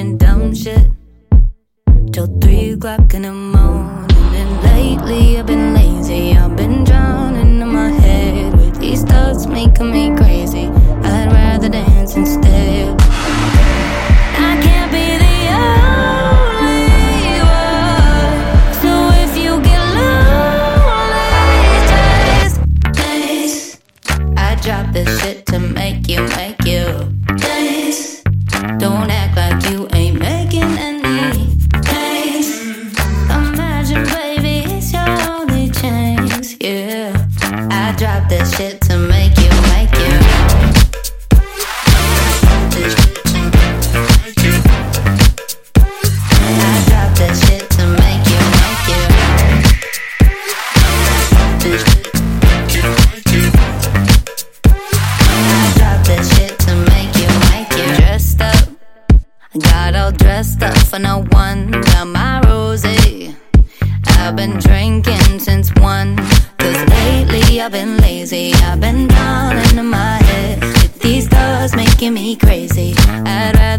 watching dumb shit till 3 o'clock in the morning. And lately I've been lazy, I've been drowning in my head with these thoughts making me crazy. I'd rather dance instead. I can't be the only one, so if you get lonely, just dance. I drop this shit to make you dance. Don't act like you ain't making any dance. Imagine, baby, it's your only chance, yeah. I drop this shit to make you got all dressed up for no one. Got my rosé. I've been drinking since 1. Cause lately I've been lazy. I've been down into my head with these thoughts making me crazy. I'd rather